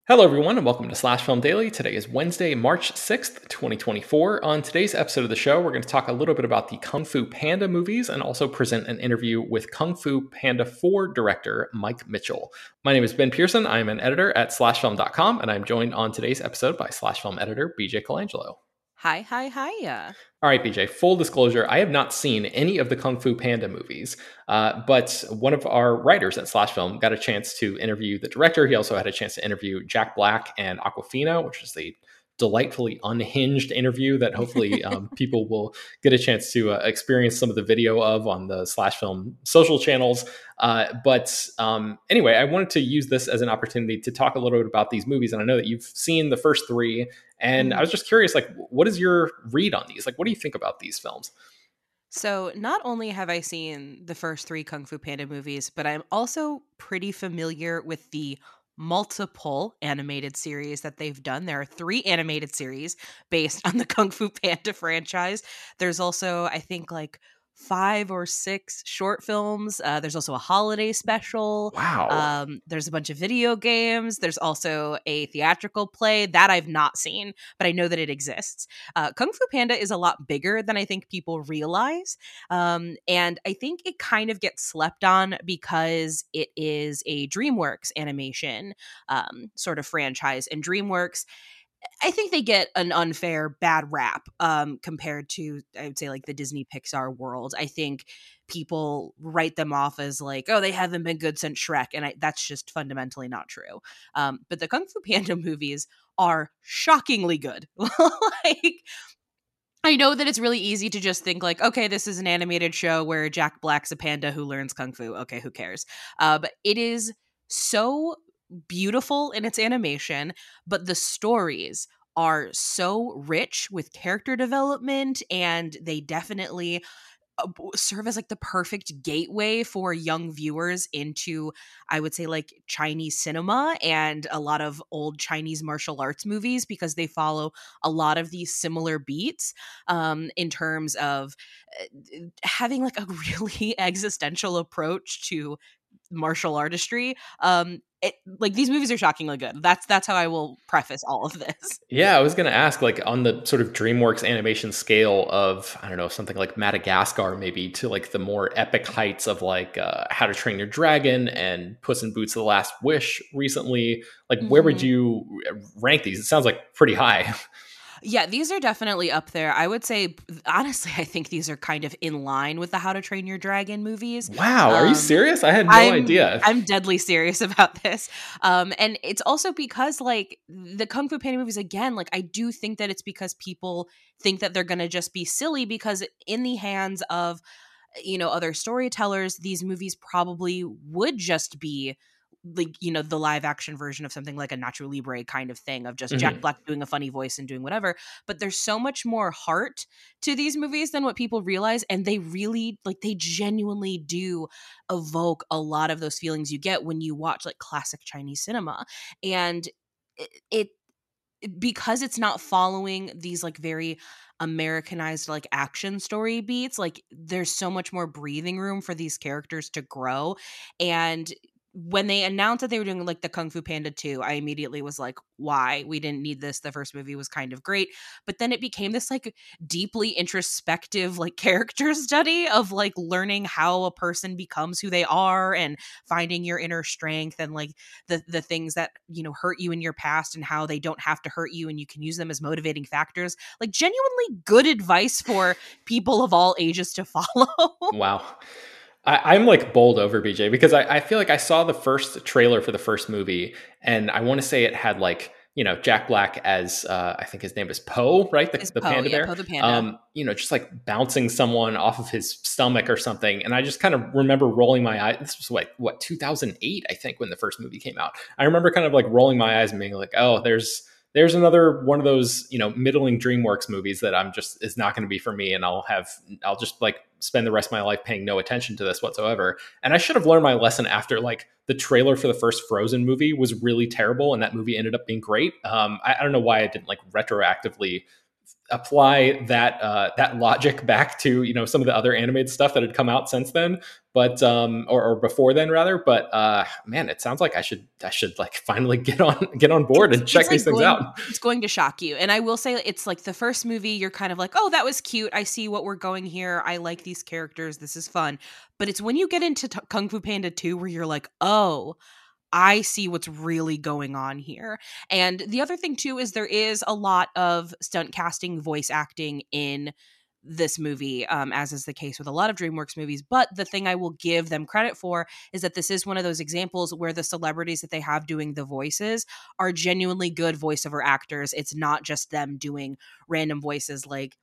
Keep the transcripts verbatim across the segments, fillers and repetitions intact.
Hello, everyone, and welcome to Slash Film Daily. Today is Wednesday, March sixth, twenty twenty-four. On today's episode of the show, we're going to talk a little bit about the Kung Fu Panda movies and also present an interview with Kung Fu Panda four director Mike Mitchell. My name is Ben Pearson. I am an editor at slash film dot com, and I'm joined on today's episode by Slash Film editor B J Colangelo. Hi, hi, hiya. All right, B J, full disclosure, I have not seen any of the Kung Fu Panda movies, uh, but one of our writers at Slash Film got a chance to interview the director. He also had a chance to interview Jack Black and Awkwafina, which is a delightfully unhinged interview that hopefully um, people will get a chance to uh, experience some of the video of on the Slash Film social channels. Uh, but um, anyway, I wanted to use this as an opportunity to talk a little bit about these movies. And I know that you've seen the first three, and I was just curious, like, what is your read on these? Like, what do you think about these films? So, not only have I seen the first three Kung Fu Panda movies, but I'm also pretty familiar with the multiple animated series that they've done. There are three animated series based on the Kung Fu Panda franchise. There's also, I think, like five or six short films. Uh, there's also a holiday special. Wow. Um, there's a bunch of video games. There's also a theatrical play that I've not seen, but I know that it exists. Uh, Kung Fu Panda is a lot bigger than I think people realize. Um, and I think it kind of gets slept on because it is a DreamWorks animation um, sort of franchise. And DreamWorks, I think they get an unfair bad rap um, compared to, I would say, like the Disney Pixar world. I think people write them off as like, oh, they haven't been good since Shrek. And I, that's just fundamentally not true. Um, but the Kung Fu Panda movies are shockingly good. Like, I know that it's really easy to just think like, okay, this is an animated show where Jack Black's a panda who learns Kung Fu. Okay, who cares? Uh, but it is so beautiful in its animation, but the stories are so rich with character development, and they definitely uh, serve as like the perfect gateway for young viewers into, I would say, like Chinese cinema and a lot of old Chinese martial arts movies, because they follow a lot of these similar beats um, in terms of uh, having like a really existential approach to martial artistry. Um, it, like these movies are shockingly good. That's that's how I will preface all of this. Yeah, I was going to ask, like, on the sort of DreamWorks animation scale of, I don't know, something like Madagascar, maybe, to like the more epic heights of like uh, How to Train Your Dragon and Puss in Boots: The Last Wish recently. Like, mm-hmm. Where would you rank these? It sounds like pretty high. Yeah, these are definitely up there. I would say, honestly, I think these are kind of in line with the How to Train Your Dragon movies. Wow, are um, you serious? I had no I'm, idea. I'm deadly serious about this. Um, and it's also because, like, the Kung Fu Panda movies, again, like, I do think that it's because people think that they're going to just be silly, because in the hands of, you know, other storytellers, these movies probably would just be like, you know, the live action version of something like a Nacho Libre kind of thing, of just mm-hmm. Jack Black doing a funny voice and doing whatever. But there's so much more heart to these movies than what people realize. And they really, like, they genuinely do evoke a lot of those feelings you get when you watch like classic Chinese cinema. And it, it because it's not following these like very Americanized like action story beats, like there's so much more breathing room for these characters to grow. And when they announced that they were doing like the Kung Fu Panda two, I immediately was like, why? We didn't need this. The first movie was kind of great. But then it became this like deeply introspective like character study of like learning how a person becomes who they are and finding your inner strength and like the the things that, you know, hurt you in your past and how they don't have to hurt you and you can use them as motivating factors. Like genuinely good advice for people of all ages to follow. Wow. I, I'm like bowled over, B J, because I, I feel like I saw the first trailer for the first movie, and I want to say it had like, you know, Jack Black as uh, I think his name is Po, right? The, the Po, panda yeah, bear. Po the panda. Um, you know, just like bouncing someone off of his stomach or something. And I just kind of remember rolling my eyes. This was like, what, two thousand eight, I think, when the first movie came out. I remember kind of like rolling my eyes and being like, oh, there's there's another one of those, you know, middling DreamWorks movies that I'm just, is not going to be for me. And I'll have, I'll just like spend the rest of my life paying no attention to this whatsoever. And I should have learned my lesson after like the trailer for the first Frozen movie was really terrible. And that movie ended up being great. Um, I, I don't know why I didn't like retroactively apply that uh, that logic back to, you know, some of the other animated stuff that had come out since then, but um, or, or before then rather. But uh, man, it sounds like I should I should like finally get on get on board It's, and check it's these like things going, out. it's going to shock you. And I will say it's like the first movie, you're kind of like, oh, that was cute. I see what we're going here. I like these characters. This is fun. But it's when you get into t- Kung Fu Panda two where you're like, oh, I see what's really going on here. And the other thing too is there is a lot of stunt casting, voice acting in this movie, um, as is the case with a lot of DreamWorks movies. But the thing I will give them credit for is that this is one of those examples where the celebrities that they have doing the voices are genuinely good voiceover actors. It's not just them doing random voices. Like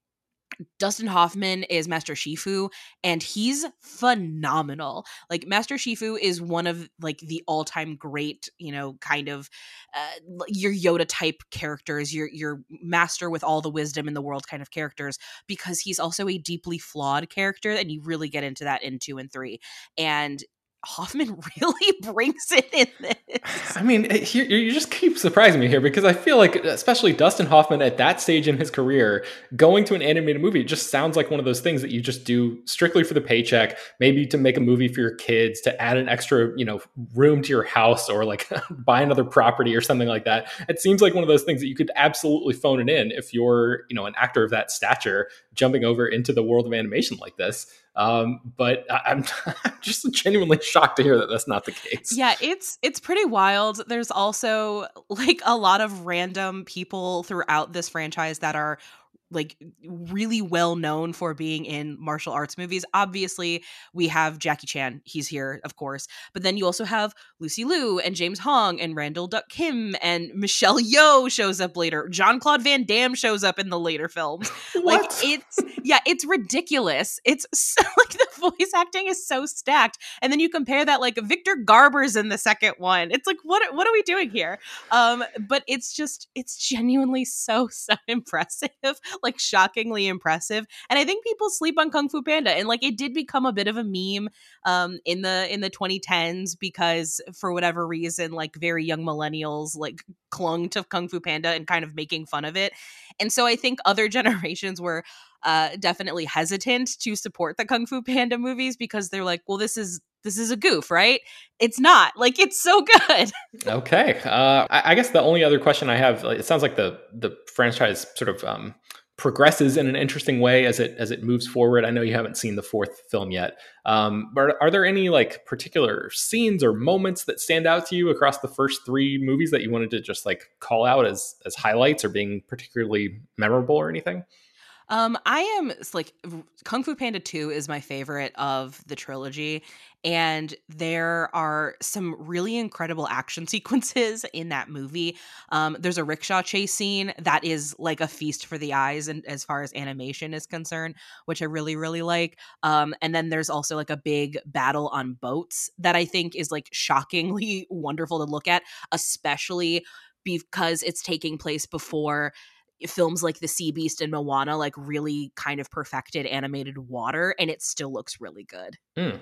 Dustin Hoffman is Master Shifu, and he's phenomenal. Like Master Shifu is one of like the all-time great, you know, kind of uh, your Yoda type characters, your your master with all the wisdom in the world kind of characters, because he's also a deeply flawed character, and you really get into that in two and three. And Hoffman really brings it in this. I mean, it- you, you just keep surprising me here, because I feel like, especially Dustin Hoffman at that stage in his career, going to an animated movie just sounds like one of those things that you just do strictly for the paycheck, maybe to make a movie for your kids, to add an extra, you know, room to your house, or like buy another property or something like that. It seems like one of those things that you could absolutely phone it in if you're, you know, an actor of that stature jumping over into the world of animation like this. Um, but I, I'm, I'm just genuinely shocked to hear that that's not the case. Yeah, it's it's pretty wild. There's also like a lot of random people throughout this franchise that are like really well known for being in martial arts movies. Obviously, we have Jackie Chan. He's here, of course. But then you also have Lucy Liu and James Hong and Randall Duck Kim, and Michelle Yeoh shows up later. Jean-Claude Van Damme shows up in the later films. Like What? it's yeah, it's ridiculous. It's so, like the voice acting is so stacked. And then you compare that, like Victor Garber's in the second one. It's like what what are we doing here? Um but it's just it's genuinely so so impressive. Like shockingly impressive. And I think people sleep on Kung Fu Panda, and like it did become a bit of a meme um in the in the twenty tens, because for whatever reason like very young millennials like clung to Kung Fu Panda and kind of making fun of it. And so I think other generations were uh definitely hesitant to support the Kung Fu Panda movies, because they're like, well, this is this is a goof, right? It's not. Like it's so good. Okay. Uh, I, I guess the only other question I have, it sounds like the the franchise sort of um, progresses in an interesting way as it as it moves forward. I know you haven't seen the fourth film yet, um, but are there any like particular scenes or moments that stand out to you across the first three movies that you wanted to just like call out as as highlights or being particularly memorable or anything? Um, I am it's like Kung Fu Panda two is my favorite of the trilogy, and there are some really incredible action sequences in that movie. Um, there's a rickshaw chase scene that is like a feast for the eyes, and as far as animation is concerned, which I really really like. Um, and then there's also like a big battle on boats that I think is like shockingly wonderful to look at, especially because it's taking place before films like The Sea Beast and Moana like really kind of perfected animated water, and it still looks really good. Hmm.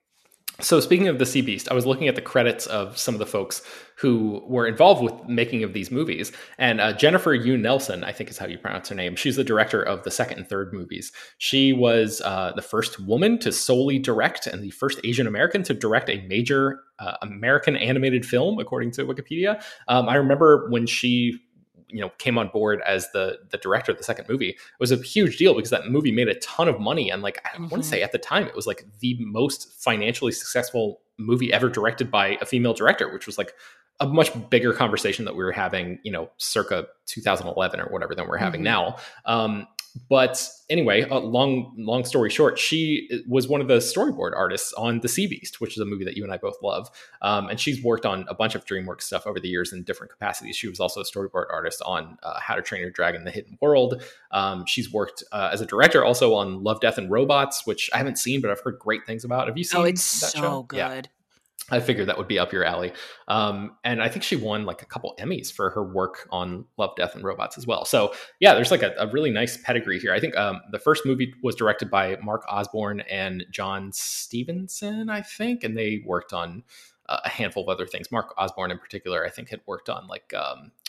So speaking of the Sea Beast, I was looking at the credits of some of the folks who were involved with making of these movies. And uh, Jennifer Yu Nelson, I think is how you pronounce her name. She's the director of the second and third movies. She was uh, the first woman to solely direct and the first Asian American to direct a major uh, American animated film, according to Wikipedia. Um, I remember when she you know came on board as the the director of the second movie. It was a huge deal because that movie made a ton of money, and like I mm-hmm. want to say at the time it was like the most financially successful movie ever directed by a female director, which was like a much bigger conversation that we were having, you know, circa two thousand eleven or whatever than we're having mm-hmm. now. Um, but anyway, uh, long long story short, she was one of the storyboard artists on The Sea Beast, which is a movie that you and I both love. Um, and she's worked on a bunch of DreamWorks stuff over the years in different capacities. She was also a storyboard artist on uh, How to Train Your Dragon: The Hidden World. Um, she's worked uh, as a director also on Love, Death, and Robots, which I haven't seen, but I've heard great things about. Have you seen Oh, it's that so show? good. Yeah. I figured that would be up your alley. Um, and I think she won like a couple Emmys for her work on Love, Death, and Robots as well. So yeah, there's like a, a really nice pedigree here. I think um, the first movie was directed by Mark Osborne and John Stevenson, I think, and they worked on uh, a handful of other things. Mark Osborne in particular, I think, had worked on like um,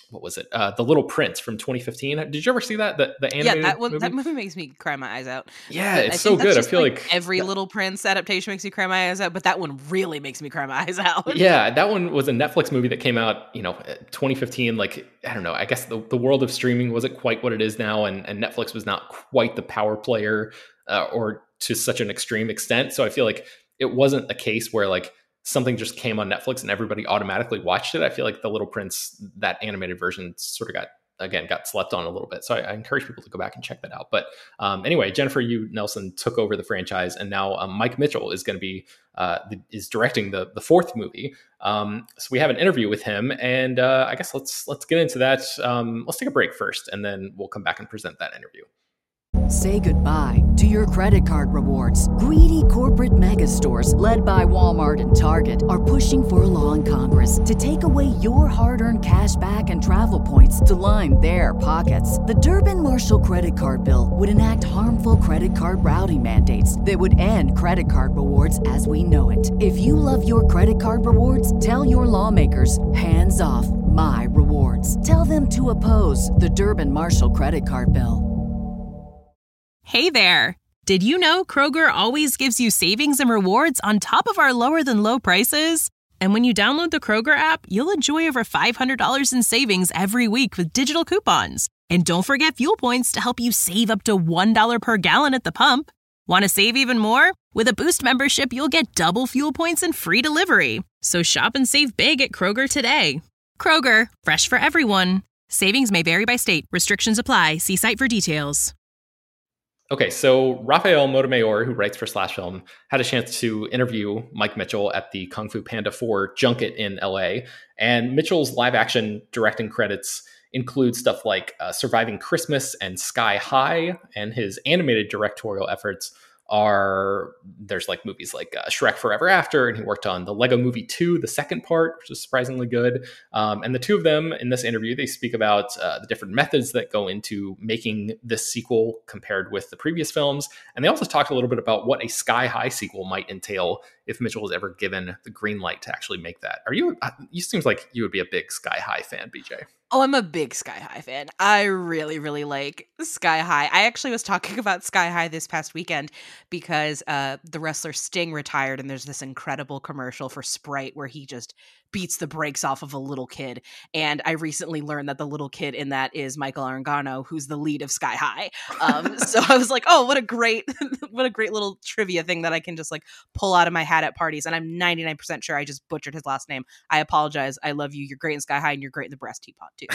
what was it? Uh, The Little Prince from twenty fifteen. Did you ever see that? The, the animated yeah, that one, movie? That movie makes me cry my eyes out. Yeah, but it's I so think that's good. I just, feel like, like every that, Little Prince adaptation makes me cry my eyes out, but that one really makes me cry my eyes out. yeah, that one was a Netflix movie that came out, you know, twenty fifteen. Like, I don't know, I guess the, the world of streaming wasn't quite what it is now, and, and Netflix was not quite the power player uh, or to such an extreme extent. So I feel like it wasn't a case where like something just came on Netflix and everybody automatically watched it. I feel like The Little Prince, that animated version, sort of got, again, got slept on a little bit. So I, I encourage people to go back and check that out. But um, anyway, Jennifer Yu Nelson took over the franchise, and now um, Mike Mitchell is going to be uh, the, is directing the the fourth movie. Um, so we have an interview with him, and uh, I guess let's let's get into that. Um, let's take a break first, and then we'll come back and present that interview. Say goodbye to your credit card rewards. Greedy corporate mega stores, led by Walmart and Target, are pushing for a law in Congress to take away your hard-earned cash back and travel points to line their pockets. The Durbin-Marshall credit card bill would enact harmful credit card routing mandates that would end credit card rewards as we know it. If you love your credit card rewards, tell your lawmakers, hands off my rewards. Tell them to oppose the Durbin-Marshall credit card bill. Hey there! Did you know Kroger always gives you savings and rewards on top of our lower-than-low prices? And when you download the Kroger app, you'll enjoy over five hundred dollars in savings every week with digital coupons. And don't forget fuel points to help you save up to one dollar per gallon at the pump. Want to save even more? With a Boost membership, you'll get double fuel points and free delivery. So shop and save big at Kroger today. Kroger, fresh for everyone. Savings may vary by state. Restrictions apply. See site for details. Okay, so Rafael Montemayor, who writes for Slash Film, had a chance to interview Mike Mitchell at the Kung Fu Panda four junket in L A. And Mitchell's live action directing credits include stuff like uh, Surviving Christmas and Sky High, and his animated directorial efforts are, there's like movies like uh, Shrek Forever After, and he worked on the Lego Movie two, the second part, which is surprisingly good. Um, and the two of them in this interview, they speak about uh, the different methods that go into making this sequel compared with the previous films. And they also talked a little bit about what a Sky High sequel might entail if Mitchell was ever given the green light to actually make that. Are you, you seems like you would be a big Sky High fan, B J. Oh, I'm a big Sky High fan. I really, really like Sky High. I actually was talking about Sky High this past weekend because uh, the wrestler Sting retired, and there's this incredible commercial for Sprite where he just beats the brakes off of a little kid. And I recently learned that the little kid in that is Michael Arangano, who's the lead of Sky High. Um, so I was like, oh, what a great, what a great little trivia thing that I can just like pull out of my hat at parties. And I'm ninety-nine percent sure I just butchered his last name. I apologize. I love you. You're great in Sky High, and you're great in the Breast Teapot too.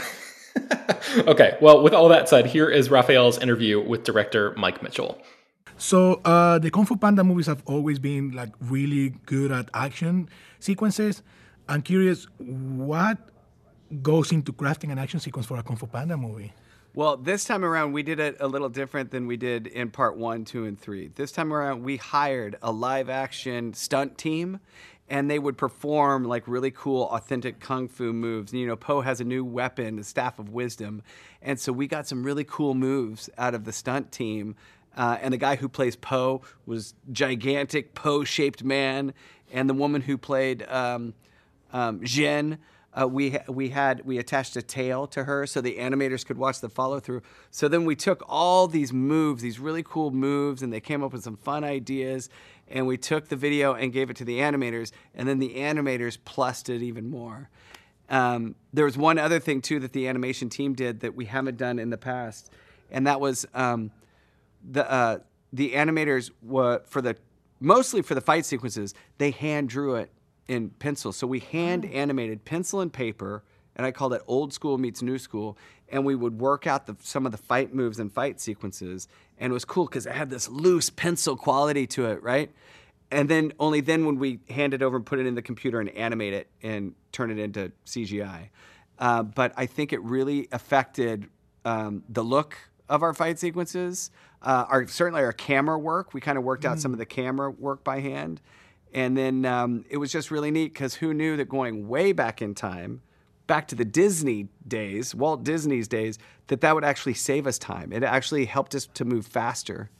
Okay, well, with all that said, here is Raphael's interview with director Mike Mitchell. So uh, the Kung Fu Panda movies have always been like really good at action sequences. I'm curious, what goes into crafting an action sequence for a Kung Fu Panda movie? Well, this time around, we did it a little different than we did in part one, two, and three. This time around, we hired a live-action stunt team, and they would perform like really cool, authentic kung fu moves. And, you know, Po has a new weapon, the Staff of Wisdom, and so we got some really cool moves out of the stunt team. Uh, and the guy who plays Po was gigantic Po-shaped man, and the woman who played um, um, Zhen. Uh, we we had we attached a tail to her so the animators could watch the follow through. So then we took all these moves, these really cool moves, and they came up with some fun ideas. And we took the video and gave it to the animators, and then the animators plussed it even more. Um, there was one other thing too that the animation team did that we haven't done in the past, and that was um, the uh, the animators were for the mostly for the fight sequences. They hand drew it in pencil. So we hand animated pencil and paper, and I call it old school meets new school, and we would work out the, some of the fight moves and fight sequences, and it was cool because it had this loose pencil quality to it, right? And then only then when we hand it over and put it in the computer and animate it and turn it into C G I. Uh, but I think it really affected um, the look of our fight sequences. Uh, our certainly our camera work. We kind of worked out mm. some of the camera work by hand. And then um, it was just really neat because who knew that going way back in time, back to the Disney days, Walt Disney's days, that that would actually save us time. It actually helped us to move faster.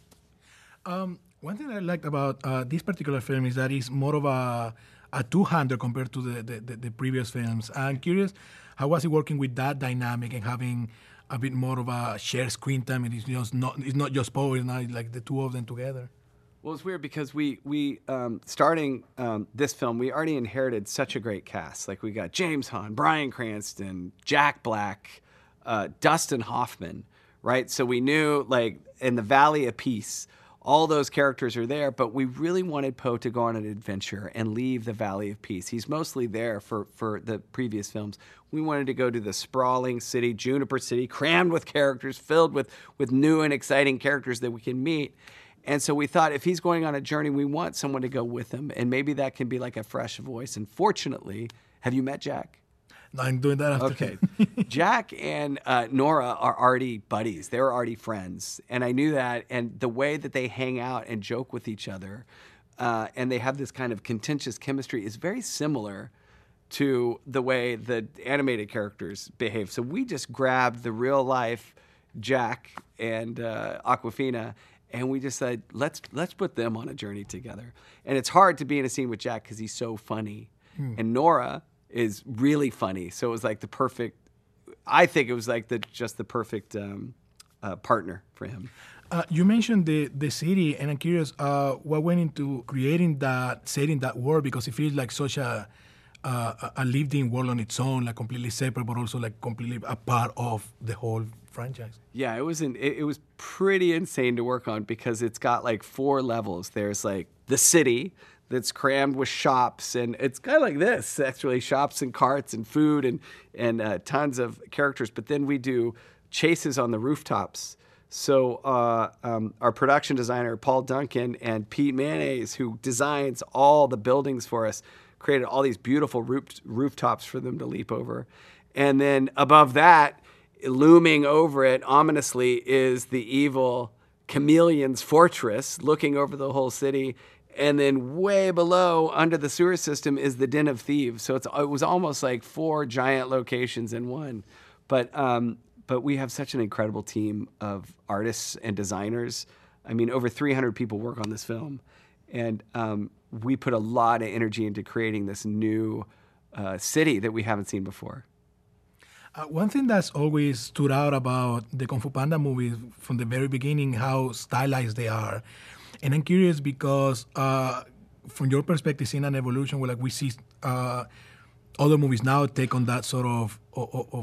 Um, one thing I liked about uh, this particular film is that it's more of a, a two-hander compared to the, the, the, the previous films. I'm curious, how was it working with that dynamic and having a bit more of a shared screen time? And it's just not it's not just Poe, it's not like the two of them together. Well, it's weird because we we um, starting um, this film, we already inherited such a great cast. Like we got James Hahn, Bryan Cranston, Jack Black, uh, Dustin Hoffman, right? So we knew like in the Valley of Peace, all those characters are there, but we really wanted Poe to go on an adventure and leave the Valley of Peace. He's mostly there for, for the previous films. We wanted to go to the sprawling city, Juniper City, crammed with characters, filled with, with new and exciting characters that we can meet. And so we thought if he's going on a journey, we want someone to go with him. And maybe that can be like a fresh voice. And fortunately, have you met Jack? No, I'm doing that after. Okay. Jack and uh, Nora are already buddies. They were already friends. And I knew that. And the way that they hang out and joke with each other, uh, and they have this kind of contentious chemistry is very similar to the way the animated characters behave. So we just grabbed the real life Jack and uh, Awkwafina, and we just said, let's let's put them on a journey together. And it's hard to be in a scene with Jack because he's so funny. Hmm. And Nora is really funny. So it was like the perfect, I think it was like the just the perfect um, uh, partner for him. Uh, you mentioned the, the city, and I'm curious, uh, what went into creating that setting, that world, because it feels like such a, uh, a lived-in world on its own, like completely separate, but also like completely a part of the whole franchise. Yeah, it was an, it, it was pretty insane to work on because it's got like four levels. There's like the city that's crammed with shops, and it's kind of like this actually, shops and carts and food and and uh, tons of characters. But then we do chases on the rooftops. So uh, um, our production designer Paul Duncan and Pete Mayonnaise, who designs all the buildings for us, created all these beautiful roof, rooftops for them to leap over. And then above that, looming over it ominously, is the evil Chameleon's fortress looking over the whole city. And then way below, under the sewer system, is the Den of Thieves. So it's, it was almost like four giant locations in one. But um, but we have such an incredible team of artists and designers. I mean, over three hundred people work on this film. And um, we put a lot of energy into creating this new uh, city that we haven't seen before. Uh, one thing that's always stood out about the Kung Fu Panda movies from the very beginning, how stylized they are. And I'm curious because uh, from your perspective, seeing an evolution where like we see uh, other movies now take on that sort of, of, of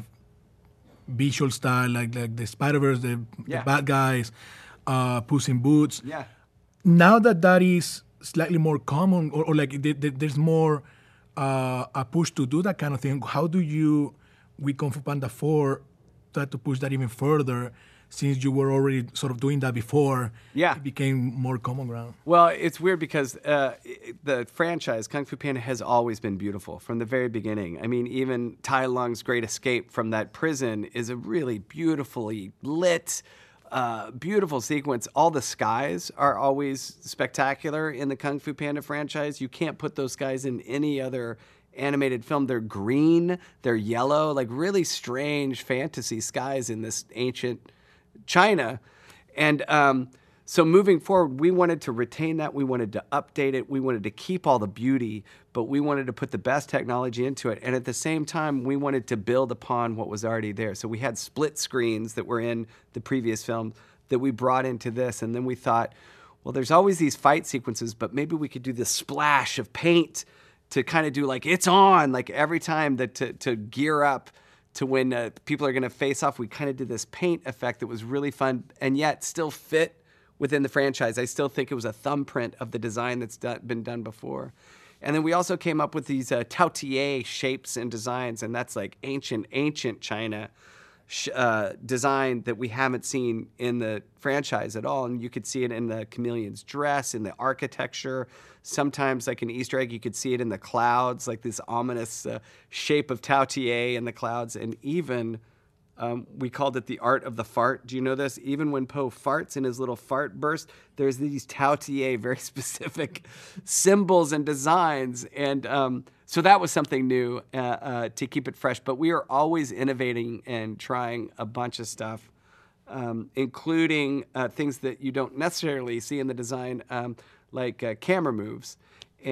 visual style, like like the Spider-Verse, the, yeah. the bad guys, uh, Puss in Boots. Yeah. Now that that is slightly more common, or, or like th- th- there's more uh, a push to do that kind of thing, how do you, with Kung Fu Panda four, try to push that even further, since you were already sort of doing that before? Yeah. It became more common ground. Well, it's weird because uh, the franchise, Kung Fu Panda, has always been beautiful from the very beginning. I mean, even Tai Lung's great escape from that prison is a really beautifully lit, uh, beautiful sequence. All the skies are always spectacular in the Kung Fu Panda franchise. You can't put those skies in any other animated film. They're green, they're yellow, like really strange fantasy skies in this ancient China. And um, so moving forward, we wanted to retain that. We wanted to update it. We wanted to keep all the beauty, but we wanted to put the best technology into it. And at the same time, we wanted to build upon what was already there. So we had split screens that were in the previous film that we brought into this. And then we thought, well, there's always these fight sequences, but maybe we could do this splash of paint to kind of do like, it's on, like every time that to, to gear up to when uh, people are going to face off. We kind of did this paint effect that was really fun and yet still fit within the franchise. I still think it was a thumbprint of the design that's done, been done before. And then we also came up with these uh, Taotie shapes and designs, and that's like ancient, ancient China sh- uh, design that we haven't seen in the franchise at all. And you could see it in the chameleon's dress, in the architecture. Sometimes, like an Easter egg, you could see it in the clouds, like this ominous uh, shape of Taotie in the clouds. And even, um, we called it the art of the fart. Do you know this? Even when Poe farts in his little fart burst, there's these Taotie, very specific symbols and designs. And um, so that was something new uh, uh, to keep it fresh. But we are always innovating and trying a bunch of stuff, um, including uh, things that you don't necessarily see in the design, um, like uh, camera moves. And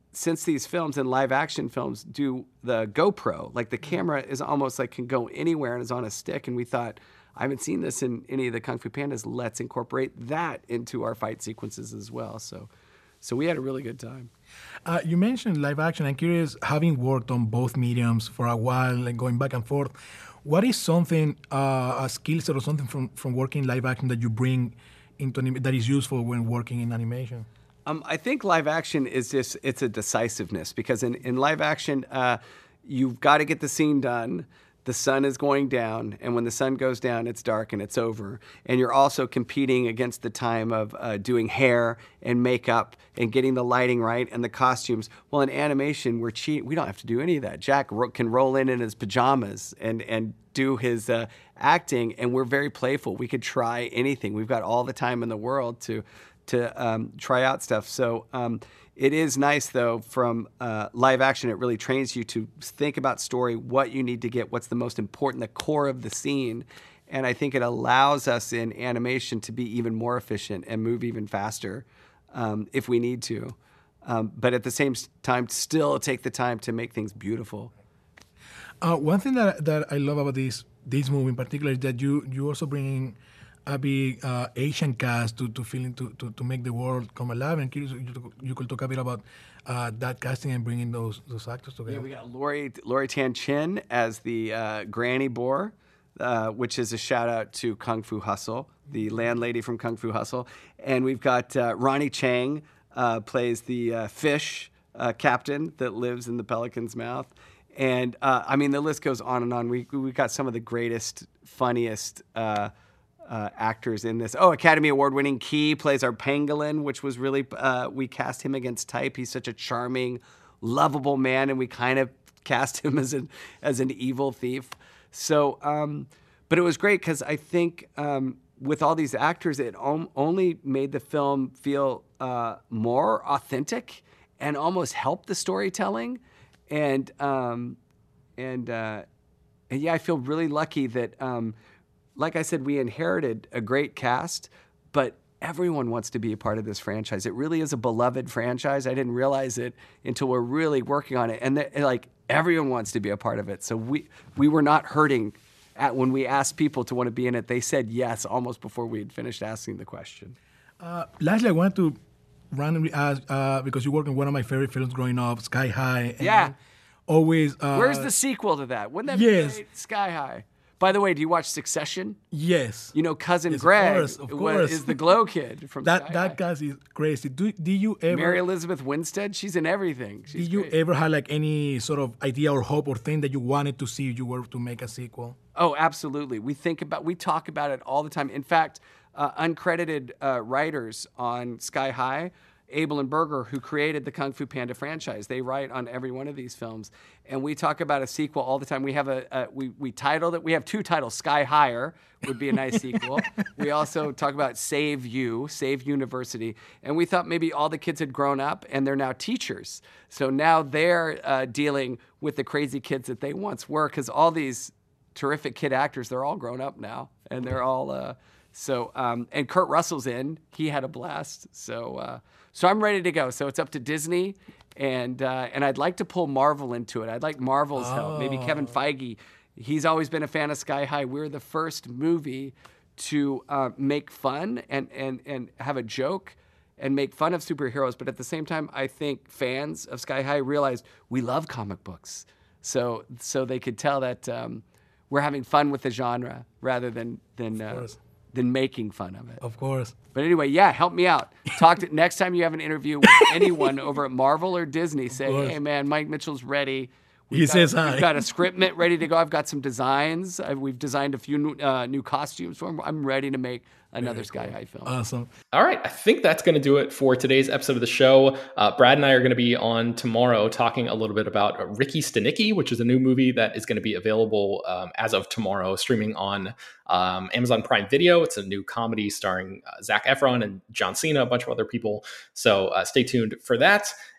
since these films and live action films do the GoPro, like the camera is almost like can go anywhere and is on a stick. And we thought, I haven't seen this in any of the Kung Fu Pandas. Let's incorporate that into our fight sequences as well. So, so we had a really good time. Uh, you mentioned live action. I'm curious, having worked on both mediums for a while, like going back and forth, what is something, uh, a skill set or something from, from working live action that you bring into anim- that is useful when working in animation? Um, I think live action is just, it's a decisiveness, because in, in live action, uh, you've got to get the scene done. The sun is going down, and when the sun goes down, it's dark and it's over. And you're also competing against the time of uh, doing hair and makeup and getting the lighting right and the costumes. Well, in animation, we're cheat. We don't have to do any of that. Jack ro- can roll in in his pajamas and and do his uh, acting, and we're very playful. We could try anything. We've got all the time in the world to to um, try out stuff. So um, it is nice, though, from uh, live action. It really trains you to think about story, what you need to get, what's the most important, the core of the scene. And I think it allows us in animation to be even more efficient and move even faster um, if we need to. Um, but at the same time, still take the time to make things beautiful. Uh, one thing that that I love about this this movie in particular is that you you also bring in a big uh, Asian cast to to fill in, to, to to make the world come alive. And curious, you, you could talk a bit about uh, that casting and bringing those those actors together. Yeah, we got Lori Lori Tan Chin as the uh, Granny Boar, uh, which is a shout out to Kung Fu Hustle, the landlady from Kung Fu Hustle, and we've got uh, Ronnie Chang uh, plays the uh, fish uh, captain that lives in the pelican's mouth. And uh, I mean, the list goes on and on. We we got some of the greatest, funniest uh, uh, actors in this. Oh, Academy Award-winning Key plays our pangolin, which was really uh, we cast him against type. He's such a charming, lovable man, and we kind of cast him as an as an evil thief. So, um, but it was great because I think um, with all these actors, it om- only made the film feel uh, more authentic and almost helped the storytelling. And um, and, uh, and yeah, I feel really lucky that, um, like I said, we inherited a great cast, but everyone wants to be a part of this franchise. It really is a beloved franchise. I didn't realize it until we're really working on it, and the, like everyone wants to be a part of it. So we we were not hurting at when we asked people to want to be in it. They said yes almost before we had finished asking the question. Uh, lastly, I wanted to randomly ask, uh, because you worked in one of my favorite films growing up, Sky High. And Yeah. Always. Uh, Where's the sequel to that? Wouldn't that yes. be great? Sky High. By the way, do you watch Succession? Yes. You know, cousin Yes, of Greg course, of wa- course. is the Glow Kid from that Sky High. that cast is crazy. Do do you ever Mary Elizabeth Winstead, she's in everything. She's did you great. ever have like any sort of idea or hope or thing that you wanted to see if you were to make a sequel? Oh, absolutely. We think about, we talk about it all the time. In fact, uh, uncredited uh, writers on Sky High, Abel and Berger, who created the Kung Fu Panda franchise, they write on every one of these films, and we talk about a sequel all the time. We have a, a we we titled it. We have two titles. Sky Higher would be a nice sequel. We also talk about Save You, Save University, and we thought maybe all the kids had grown up and they're now teachers. So now they're uh, dealing with the crazy kids that they once were, because all these terrific kid actors, they're all grown up now, and they're all uh, so. Um, and Kurt Russell's in. He had a blast. So. Uh, So I'm ready to go. So it's up to Disney, and uh, and I'd like to pull Marvel into it. I'd like Marvel's oh. help. Maybe Kevin Feige. He's always been a fan of Sky High. We're the first movie to uh, make fun and, and, and have a joke and make fun of superheroes. But at the same time, I think fans of Sky High realized we love comic books. So so they could tell that um, we're having fun with the genre rather than than uh, than making fun of it. Of course. But anyway, yeah, help me out. Talk to next time you have an interview with anyone over at Marvel or Disney. Say, hey man, Mike Mitchell's ready. We've he got, says hi. We've got a script ready to go. I've got some designs. I, we've designed a few new, uh, new costumes for him. I'm ready to make another Very Sky cool. High film. Awesome. All right. I think that's going to do it for today's episode of the show. Uh, Brad and I are going to be on tomorrow talking a little bit about Ricky Stenicki, which is a new movie that is going to be available um, as of tomorrow, streaming on um, Amazon Prime Video. It's a new comedy starring uh, Zac Efron and John Cena, a bunch of other people. So uh, stay tuned for that.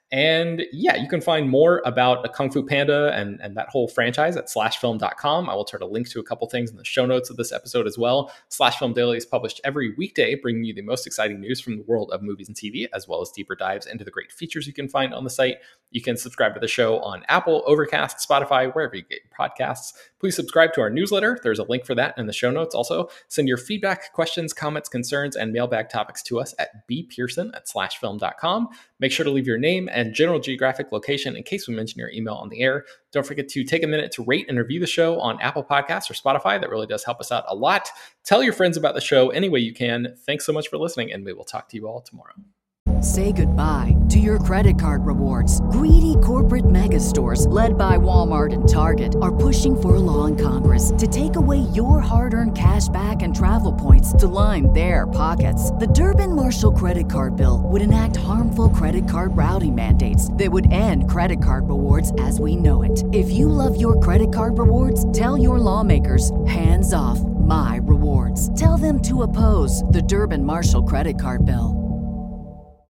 And yeah, you can find more about the Kung Fu Panda and, and that whole franchise at slash film dot com. I will try to link to a couple things in the show notes of this episode as well. Slash Film Daily is published every weekday, bringing you the most exciting news from the world of movies and T V, as well as deeper dives into the great features you can find on the site. You can subscribe to the show on Apple, Overcast, Spotify, wherever you get your podcasts. Please subscribe to our newsletter. There's a link for that in the show notes. Also, send your feedback, questions, comments, concerns, and mailbag topics to us at b pearson at slash film dot com. Make sure to leave your name and general geographic location in case we mention your email on the air. Don't forget to take a minute to rate and review the show on Apple Podcasts or Spotify. That really does help us out a lot. Tell your friends about the show any way you can. Thanks so much for listening, and we will talk to you all tomorrow. Say goodbye to your credit card rewards. Greedy corporate mega stores, led by Walmart and Target, are pushing for a law in Congress to take away your hard-earned cash back and travel points to line their pockets. The Durbin-Marshall credit card bill would enact harmful credit card routing mandates that would end credit card rewards as we know it. If you love your credit card rewards, tell your lawmakers, hands off my rewards. Tell them to oppose the Durbin-Marshall credit card bill.